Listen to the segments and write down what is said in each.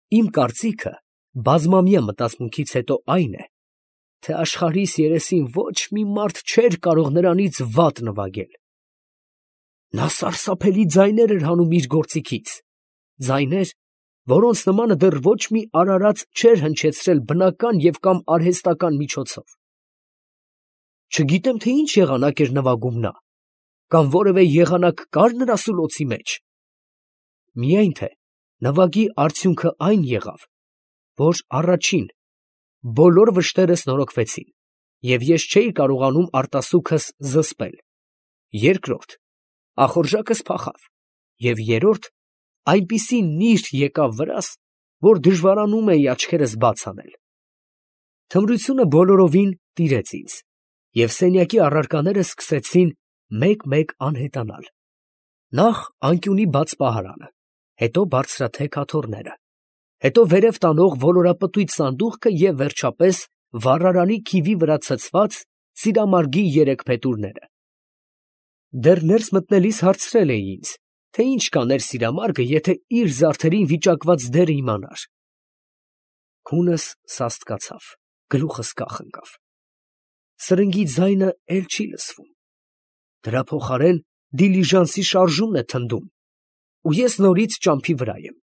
Իմ կարծիքը բազմամյա մտածմունքից հետո այն է, թե աշխարհիս երեսին ոչ մի մարդ չէր կարող նրանից վատ նվագել։ Նա սարսափելի ձայներ էր հանում իր գործիքից, ձայներ, որոնց նմանը դեռ ոչ մի արարած չէր հնչեցրել բնական և կամ արհեստական միջոցով։ Չգիտեմ, թե ինչ եղանակ էր նվագում նա, կամ որևէ եղանակ կար նրա սուլոցի մեջ։ Միայն թե նվագի արդյունքը այն եղավ, որ առաջին բոլոր վշտերս նորոգվեցին, և ես չէի կարողանում արտասուքս զսպել, երկրորդ ախորժակս փախավ, և երրորդ այնպիսի նիրհ եկավ վրաս, որ դժվարանում էի աչքերս բաց անել։ Թմրությունը բոլորովին տիրեց ինձ, և սենյակի առարկաները սկսեցին մեկ֊մեկ անհետանալ. նախ անկյունի բաց պահարանը, հետո բարձրաթեք աթոռները, հետո վերև տանող ոլորապտույտ սանդուղքը և վերջապես վառարանի քիվի վրա ցցված սիրամարգի երեք փետուրները։ Դեռ ներս մտնելիս հարցրել էի ինձ, թե ինչ կաներ սիրամարգը, եթե իր զարդերին վիճակված դերը իմանար։ Քունս սաստկացավ, գլուխս կախ ընկավ։ Սրնգի ձայնը էլ չի լսվում։ Դրա փոխարեն դիլիժանսի շարժումն է թնդում, ու ես նորից ճամփի վրա եմ։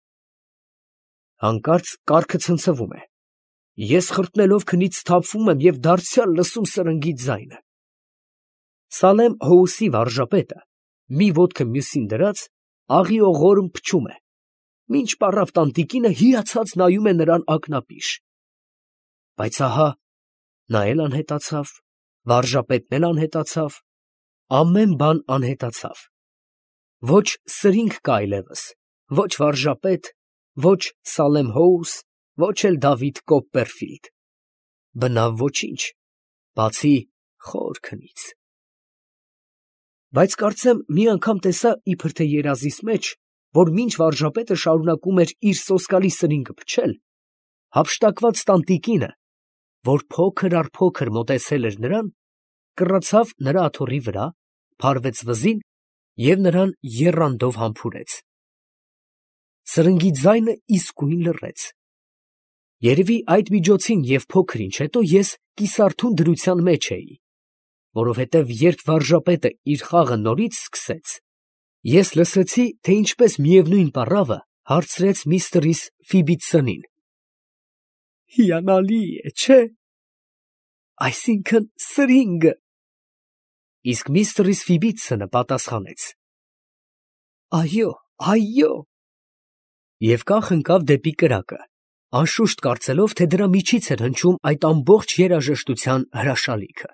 Հանկարծ կառքը ցնցվում է։ Ես խրտնելով քնից սթափվում եմ և դարձյալ լսում սրնգի ձայնը։ Սալեմ Հոուսի վարժապետը, մի ոտքը մյուսին դրած, աղիողորմ փչում է, մինչ պառավ տանտիկինը հիացած նայում է նրան ակնապիշ։ Բայց ահա նա էլ անհետացավ, վարժապետն էլ անհետացավ, ամեն բան անհետացավ։ Ոչ սրինգ կա այլևս, ոչ վարժապետ, ոչ Սալեմ Հոուս, ոչ էլ Դավիթ Կոպպերֆիլդ, բնավ ոչինչ, բացի խոր քնից։ Բայց կարծեմ մի անգամ տեսա իբր թե երազիս մեջ, որ մինչ վարժապետը շարունակում էր իր սոսկալի սրինգը փչել, հափշտակված տանտիկինը, որ փոքր առ փոքր մոտեցել էր նրան, կռացավ նրա աթոռի վրա, փարվեց վզին և նրան եռանդով համբուրեց։ Սրնգի ձայնը իսկույն լռեց։ Երևի այդ միջոցին և փոքր ինչ հետո ես կիսարթուն դրության մեջ էի, որովհետև երբ վարժապետը իր խաղը նորից սկսեց, ես լսեցի, թե ինչպես միևնույն պառավը հարցրեց միստրիս Ֆիբիդսոնին. «Հիանալի է, չէ՞, այսինքն սրինգը»։ Իսկ միստրիս Ֆիբիդսոնը պատասխանեց. «Այո, այո», և կախ ընկավ դեպի կրակը, անշուշտ կարծելով, թե դրա միջից էր հնչում այդ ամբողջ երաժշտության հրաշալիքը։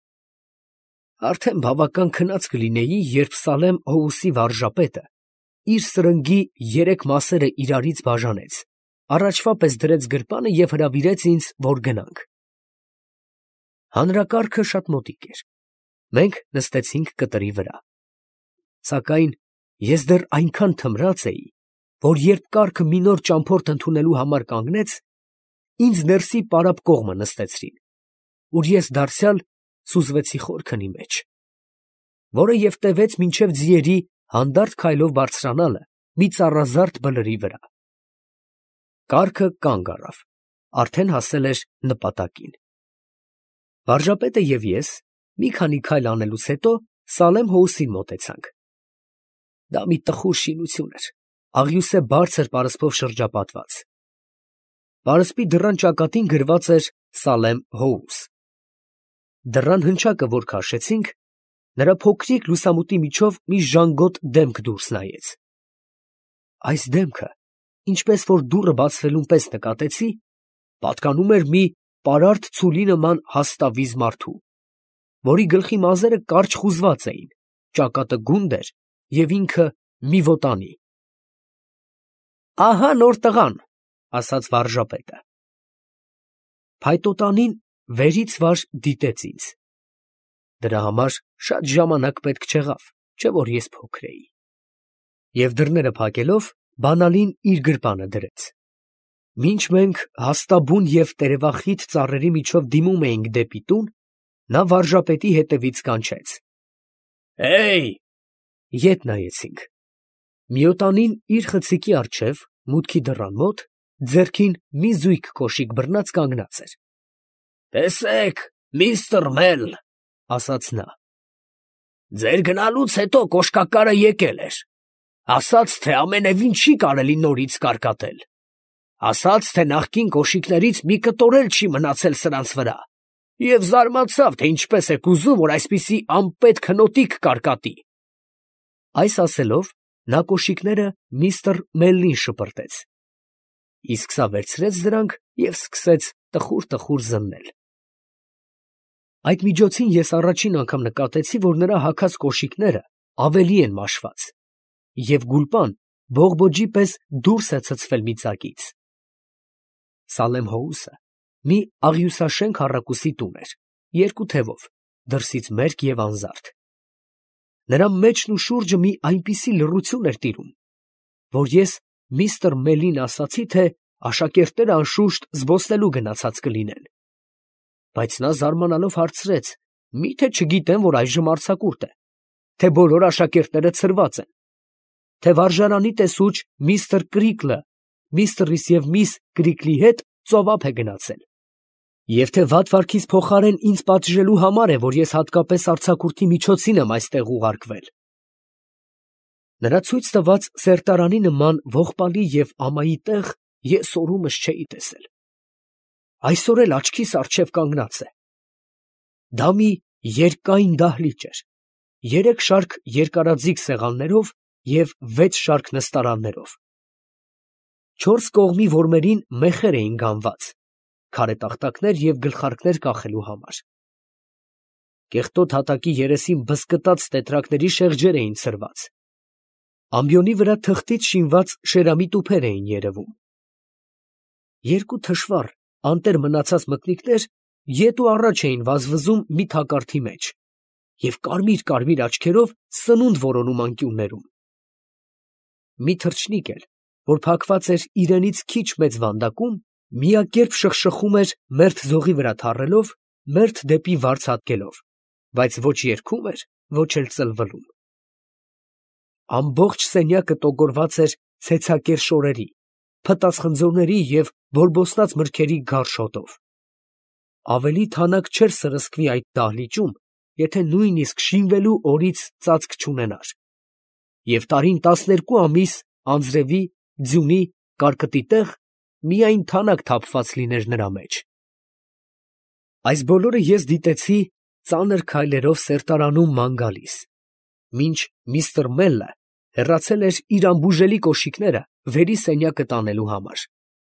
Արդեն բավական քնած կլինեի, երբ Սալեմ Հոուսի վարժապետը իր սրնգի երեք մասերը իրարից բաժանեց, առաջվա պես դրեց գրպանը և հրավիրեց ինձ, որ գնանք։ Հանրակարգը շատ մոտիկ էր։ Մենք նստեցինք կտրի վրա։ Սակայն ես դեռ այնքան թմրած էի, որ երբ կառքը մի նոր ճամփորդ ընդունելու համար կանգնեց, ինձ ներսի պարապ կողմը նստեցրին, ուր ես դարձյալ սուզվեցի խոր քնի մեջ, որը և տևեց մինչև ձիերի հանդարտ քայլով բարձրանալը մի ծառազարդ բլրի վրա։ Կառքը կանգ առավ, արդեն հասել էր նպատակին։ Վարժապետը և ես մի քանի քայլ անելուց հետո Սալեմ Հոուսին մոտեցանք։ Դա մի տխուր շինություն էր, աղյուսե բարձր պարսպով շրջապատված։ Պարսպի դռան ճակատին գրված էր Սալեմ Հոուս։ Դռան հնչակը որ քաշեցինք, նրա փոքրիկ լուսամուտի միջով մի ժանգոտ դեմք դուրս նայեց։ Այս դեմքը, ինչպես որ դուռը բացվելուն պես նկատեցի, պատկանում էր մի պարարտ ցուլի նման հաստավիզ մարդու, որի գլխի մազերը կարճ խուզված էին, ճակատը գունդ էր և ինքը մի վոտանի։ «Ահա նոր տղան», ֊ ասաց վարժապետը։ Փայտոտանին վերից վար դիտեց ինձ։ Դրա համար շատ ժամանակ պետք չեղավ, չէ՞ որ ես փոքր էի։ Եվ դռները փակելով, բանալին իր գրպանը դրեց։ Մինչ մենք հաստաբուն և տերևախիտ ծառերի միջով դիմում էինք դեպի տուն, նա վարժապետի հետևից կանչեց. «Հեյ»։ Ետ նայեցինք։ Միոտանին իր խցիկի առջև, մուտքի դռան մոտ, ձեռքին մի զույգ կոշիկ բռնած կանգնած էր։ «Տեսեք, միստր Մել, ֊ ասաց նա, ֊ ձեր գնալուց հետո կոշկակարը եկել էր, ասաց, թե ամենևին չի կարելի նորից կարկատել, ասաց, թե նախկին կոշիկներից մի կտոր էլ չի մնացել սրանց վրա, և զարմացավ, թե ինչպես եք ուզում, որ այսպիսի անպետք հնոտիկ կարկատի»։ Այս ասելով, նա կոշիկները միստր Մելլին շպրտեց, իսկ սա վերցրեց դրանք և սկսեց տխուր զննել։ Այդ միջոցին ես առաջին անգամ նկատեցի, որ նրա հագած կոշիկները ավելի են մաշված, և գուլպան բողբոջի պես դուրս է ցցվել մի ծակից։ Սալեմ Հոուսը մի աղյուսաշենք առակուսի տուն էր, երկու թևով, դրսից մերկ և անզարդ։ Նրա մեջն ու շուրջը մի այնպիսի լռություն էր տիրում, որ ես միստր Մելին ասացի, թե աշակերտները անշուշտ զբոսնելու գնացած կլինեն, բայց նա զարմանալով հարցրեց. «Մի՞թե չգիտեն, որ այժմ արձակուրդ է, թե բոլոր աշակերտները ցրված են, թե վարժարանի տեսուչ միստր Կրիկլը միստրիս և միս Կրիկլի հետ ծովափ է գնացել, և թե վատ վարքիս փոխարեն ինձ պատժելու համար է, որ ես հատկապես արձակուրդի միջոցին եմ այստեղ ուղարկվել»։ Նրա ցույց տված սերտարանի նման ողբալի և ամայի տեղ ես օրումս չէի տեսել. այսօր էլ աչքիս առջև կանգնած է։ Դա մի երկայն դահլիճ էր, 3 շարք երկարաձիգ սեղաններով և 6 շարք նստարաններով։ 4 կողմի որմերին մեխեր էին գանված, քարե տախտակներ և գլխարկներ կախելու համար։ Կեղտոտ հատակի երեսին բզկտած տետրակների շեղջեր էին ցրված։ Ամբիոնի վրա թղթից շինված շերամի տուփեր էին երևում։ Երկու թշվառ, անտեր մնացած մկնիկներ ետ ու առաջ էին վազվզում մի թակարդի մեջ և կարմիր աչքերով սնունդ որոնում անկյուններում։ Մի թռչնիկ էլ, որ փակված էր իրենից քիչ մեծ վանդակում, միակերպ շխշխում էր մերթ ձողի վրա թռելով, մերթ դեպի վարձ հատկելով, բայց ոչ երգում էր, ոչ էլ ծլվլում։ Ամբողջ սենյակը տոգորված էր ցեցակեր շորերի, փտած խնձորների և բորբոսնած մրգերի գարշ հոտով։ Ավելի թանաք չէր սրսկվի այդ դահլիճում, եթե նույնիսկ շինվելու օրից ծածկ չունենար, և տարին 12 ամիս անձրևի, ձյունի, կարկտի տեղ միայն թանաք թափված լիներ նրա մեջ։ Այս բոլորը ես դիտեցի ծանր քայլերով սերտարանում ման գալիս, մինչ միստր Մելլը հեռացել էր իր անբուժելի կոշիկները վերի սենյակը տանելու համար։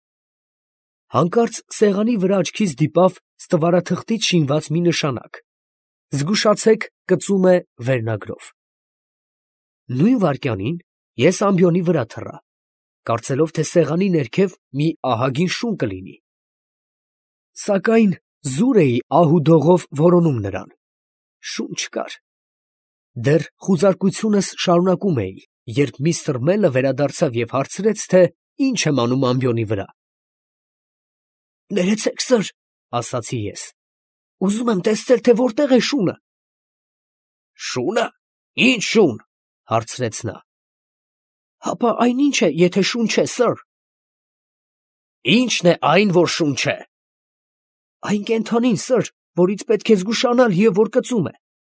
Հանկարծ սեղանի վրա աչքիս դիպավ ստվարաթղթից շինված մի նշանակ. «Զգուշացեք, կծում է» վերնագրով։ Նույն վայրկյանին ես ամբիոնի վրա թռա, կարծելով, թե սեղանի ներքև մի ահագին շուն կլինի։ Սակայն զուր էի ահ ու դողով որոնում նրան. շուն չկար։ Դեռ խուզարկությունս շարունակում էի, երբ միստր Մելը վերադարձավ և հարցրեց, թե ինչ եմ անում ամբիոնի վրա։ «Ներեցեք, սըր, ֊ ասացի ես, ֊ ուզում եմ տեսնել, թե որտեղ է շունը»։ «Շո՞ւնը, ի՞նչ շուն, ֊ հարցրեց նա։ ֊ Հապա այնինչ է, եթե շուն չէ, սըր։ «Ի՞նչն է այն, որ շուն չէ»։ Այն կենդանին, սըր, որից պետք է զգուշանալ և որ կծում է։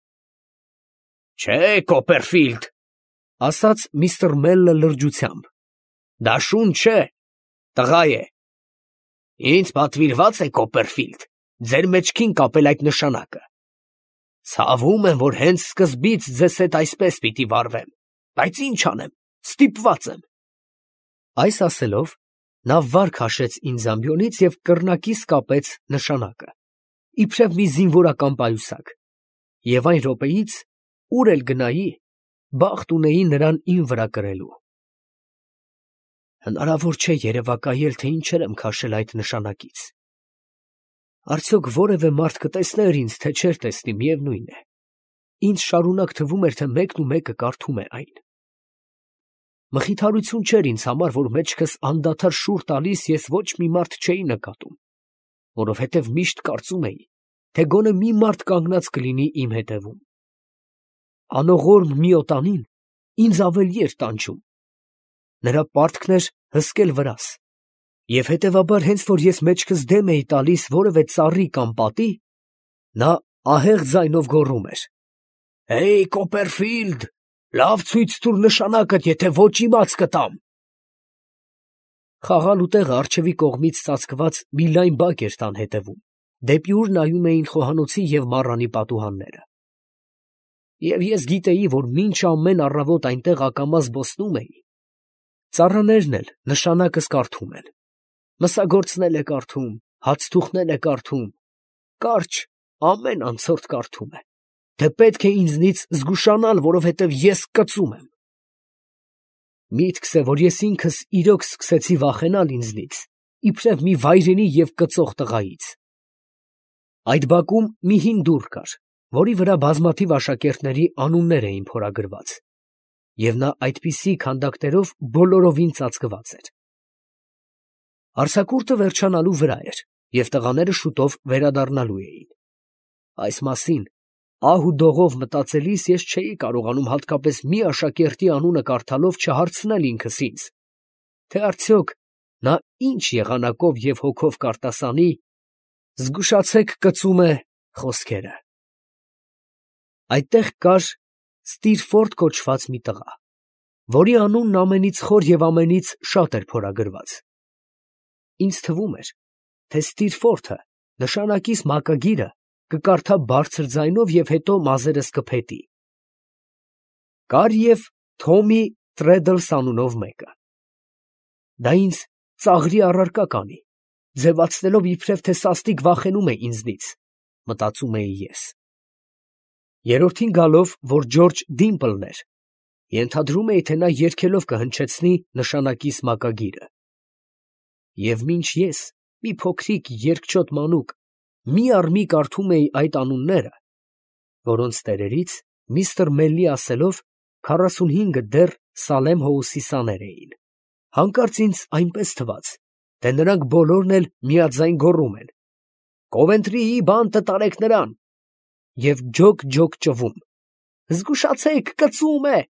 «Չէ, Կոպերֆիլդ, ֊ ասաց միստր Մելլը լրջությամբ, ֊ դա շուն չէ, տղա է։ Ինձ պատվիրված է, Կոպերֆիլդ, ձեր մեջքին կապել այդ նշանակը։ Ցավում եմ, որ հենց սկզբից ձեզ հետ այսպես պիտի վարվեմ, բայց ինչ անեմ, ստիպված եմ»։ Այս ասելով, նա վար քաշեց ինձ ամբիոնից և կռնակիս կապեց նշանակը, իբրև մի զինվորական պայուսակ, և այն րոպեից, ուր էլ գնայի, բախտ ունեի նրան իմ վրա կրելու։ Հնարավոր չէ երևակայել, թե ինչեր եմ քաշել այդ նշանակից։ Արդյոք որևէ մարդ կտեսներ ինձ, թե չէր տեսնի, միևնույն է, ինձ շարունակ թվում էր, թե մեկն ու մեկը կարդում է այն։ Մխիթարություն չէր ինձ համար, որ մեջքս անդադար շուռ տալիս ես ոչ մի մարդ չէի նկատում, որովհետև միշտ կարծում էի, թե գոնե մի մարդ կանգնած կլինի իմ հետևում։ Անողորմ մի օտանին ինձ ավելի էր տանջում, նրա պարտքն էր հսկել վրաս, Եվ հետևաբար հենց որ ես մեջքս դեմ էի տալիս որևէ ծառի կամ պատի, նա ահեղ ձայնով գոռում էր. «Հեյ, Կոպերֆիլդ, լավ ցույց տուր նշանակդ, եթե ոչ իմաց կտամ»։ Խաղալու տեղը առջևի կողմից ծածկված մի լայն բակ էր տան հետևում, դեպի ուր նայում էին խոհանոցի և մառանի պատուհանները։ Եվ ես գիտեի, որ մինչ ամեն առավոտ այնտեղ ակամա զբոսնում էի, ծառաներն էլ նշանակս կարդում են, մսագործն է կարդում, հացթուխն է կարդում, կարճ ամեն անցորդ կարդում է, թե պետք է ինձնից զգուշանալ, որովհետև ես կծում եմ։ Միտքս է, որ ես ինքս իրոք սկսեցի վախենալ ինձնից, իբրև մի վայրենի և կծող տղայից։ Այդ բակում մի հին դուռ կար, որի վրա բազմաթիվ աշակերտների անուններ էին փորագրված, և նա այդպիսի քանդակներով բոլորովին ծածկված էր։ Արձակուրդը վերջանալու վրա էր, և տղաները շուտով վերադառնալու էին։ Այս մասին ահ ու դողով մտածելիս ես չէի կարողանում հատկապես մի աշակերտի անունը կարդալով չհարցնել ինքս ինձ, թե արդյոք նա ինչ եղանակով և հոգով կարտասանի «Զգուշացեք, կծում է» խոսքերը։ Այդտեղ կար Ստիրֆորդ կոչված մի տղա, որի անունն ամենից խոր և ամենից շատ էր փորագրված։ Ինձ թվում էր, թե Ստիրֆորդը նշանակիս մակագիրը կկարդա բարձր ձայնով և հետո մազերս կփետի։ Կար և Թոմի Տրեդլս անունով մեկը։ Դա ինձ ծաղրի առարկա կանի, ձևացնելով իբրև թե սաստիկ վախենում է ինձնից, մտածում էի ես։ Երրորդին գալով, որ Ջորջ Դիմպլն էր, ենթադրում էի, թե նա երգելով կհնչեցնի նշանակիս մակագիրը։ Եվ մինչ ես, մի փոքրիկ երկչոտ մանուկ, մի առ մի կարդում էի այդ անունները, որոնց տերերից, միստր Մելլի ասելով, 45-ը դեռ Սալեմ Հոուսի սաներ էին, հանկարծ ինձ այնպես թվաց, թե նրանք բոլորն էլ միաձայն գոռում են. «Կովենտրիի բանտը տարեք նրան» և ջոկ-ջոկ ճվում. «Զգուշացեք, կծում է»։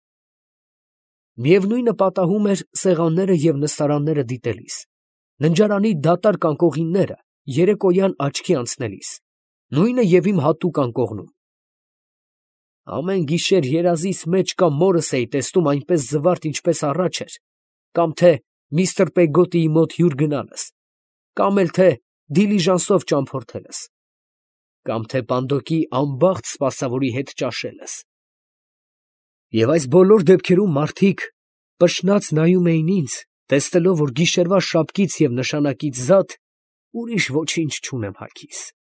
Միևնույնը պատահում էր սեղանները և նստարանները դիտելիս, ննջարանի դատարկ անկողինները երեկոյան աչքի անցնելիս, նույնը և իմ հատուկ անկողնում։ Ամեն գիշեր երազիս մեջ կամ մորս էի տեսնում այնպես զվարթ, ինչպես առաջ էր, կամ թե միստր Պեգոտիի մոտ հյուր գնալս, կամ էլ թե դիլիժանսով ճամփորդելս, կամ թե Պանդոկի անբախտ սպասավորի հետ ճաշելս։ Եվ այս բոլոր դեպքերում մարդիկ պշնած նայում էին ինձ, տեսնելով, որ գիշերվա շապկից և նշանակից զատ ուրիշ ոչինչ չունեմ հագիս։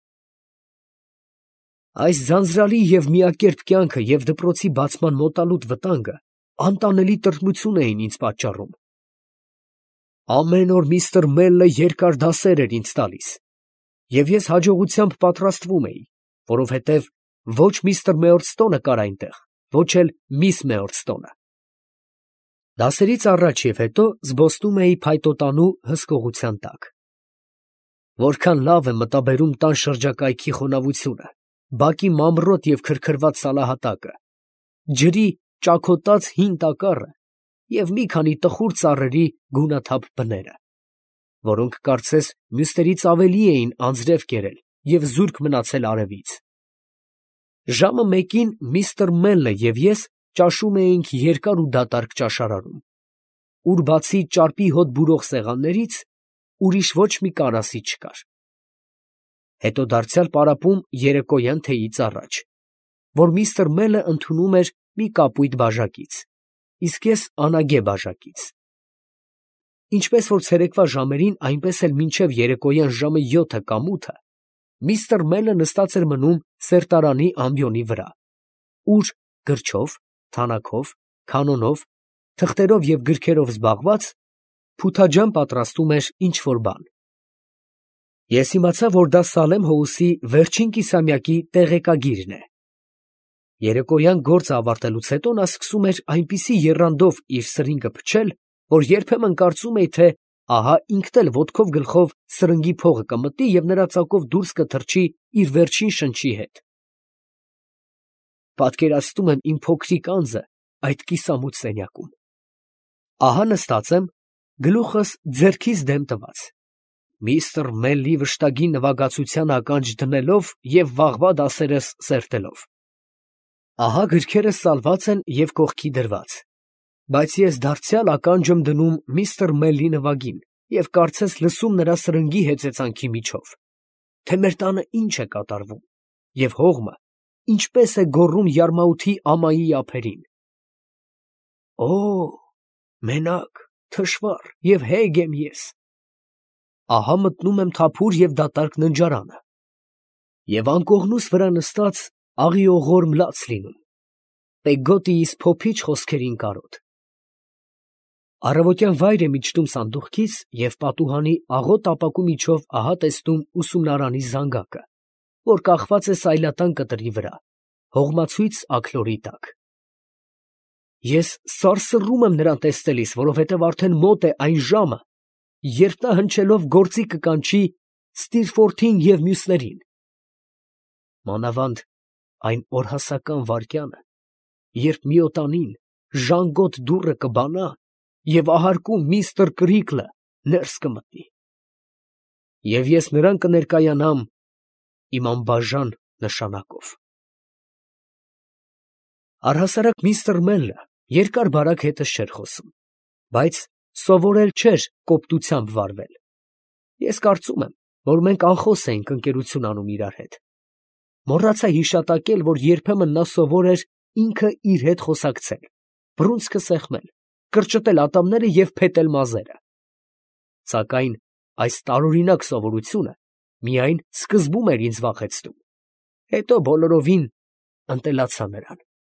Այս ձանձրալի և միակերպ կյանքը և դպրոցի բացման մոտալուտ վտանգը անտանելի տրտմություն էին ինձ պատճառում։ Ամեն օր միստր Մելլը երկար դասեր էր ինձ տալիս, և ես հաջողությամբ պատրաստվում էի, որովհետև ոչ միստր Մեյորստոնը կար այնտեղ, ոչ էլ միս Մեյորստոնը։ Դասերից առաջ և հետո զբոսնում էի փայտոտանու հսկողության տակ։ Որքան լավ է մտաբերում տան շրջակայքի խոնավությունը, բակի մամռոտ և քրքրված սալահատակը, ջրի ճաքոտած հին տակառը և մի քանի տխուր ծառերի գունաթափ բները, որոնք կարծես մյուսներից ավելի էին անձրև կերել և զուրկ մնացել արևից։ Ժամը մեկին միստր Մելլը և ես ճաշում էինք երկար ու դատարկ ճաշարանում, ուր բացի ճարպի հոտ բուրող սեղաններից, ուրիշ ոչ մի կարասի չկար։ Հետո դարձյալ պարապում երեկոյան թեյից առաջ, որ միստր Մելը ընդունում էր մի կապույտ բաժակից, իսկ ես անագե բաժակից։ Ինչպես որ ցերեկվա ժամերին, այնպես էլ մինչև երեկոյան ժամը 7 կամ 8 միստր Մելը նստած էր մնում սերտարանի ամբիոնի վրա, ուր գրչով, թանաքով, կանոնով, թղթերով և գրքերով զբաղված փութաջան պատրաստում էր ինչ֊որ բան։ Ես իմացա, որ դա Սալեմ Հոուսի վերջին կիսամյակի տեղեկագիրն է։ Երեկոյան գործը ավարտելուց հետո նա սկսում էր այնպիսի եռանդով իր սրինգը փչել, որ երբեմն կարծում էի, թե ահա ինքն էլ ոտքով գլխով սրնգի փողը կմտնի և նրա ծակով դուրս կթռչի իր վերջին շնչի հետ։ Պատկերացնում եմ իմ փոքրիկ անձը այդ կիսամութ սենյակում։ Ահա նստած եմ, գլուխս ձեռքից դեմ տված, միստր Մելլի վշտագի նվագացության ականջ դնելով և վաղվա դասերս սերտելով։ Ահա գրքերս ծալված են և կողքի դրված, բայց ես դարձյալ ականջ եմ դնում միստր Մելլի նվագին և կարծես լսում նրա սրնգի հեծեծանքի միջով, թե մեր տանը ինչ է կատարվում և հողմը ինչպես է գոռում յարմաութի ամայի ափերին։ Օ՜, մենակ, թշվառ և հեգ եմ ես։ Ահա մտնում եմ թափուր և դատարկ ննջարանը, և անկողնուս վրա նստած աղիողորմ լաց լինում, Պեգգոտիիս փոփիչ խոսքերին կարոտ։ Առավոտյան վայր եմ իջնում սանդուղքից և պատուհանի աղոտ ապակու միջով ահա տեսնում ուսումնարանի զանգակը, որ կախված է սայլատան կտրի վրա, հողմացույց աքլորի տակ։ Ես սարսռում եմ նրան տեսնելիս, որովհետև արդեն մոտ է այն ժամը, երբ նա հնչելով գործի կկանչի Ստիրֆորթին և մյուսներին, մանավանդ այն օրհասական վայրկյանը, երբ միոտանին ժանգոտ դուռը կբանա և ահարկում միստր Կրիկլը ներս կմտնի, և ես նրան կներկայանամ իմ անբաժան նշանակով։ Առհասարակ միստր Մելլը երկար֊բարակ հետս չէր խոսում, բայց սովորել չէր կոպտությամբ վարվել։ Ես կարծում եմ, որ մենք անխոս էինք ընկերություն անում իրար հետ. մոռացա հիշատակել, որ երբեմն նա սովոր էր ինքը իր հետ խոսակցել, բռունցքը սեղմել, կրճտել ատամները և փետել մազերը։ Սակայն այս տարօրինակ սովորությունը միայն սկզբում էր ինձ վախեցնում, հետո բոլորովին ընտելացա նրան։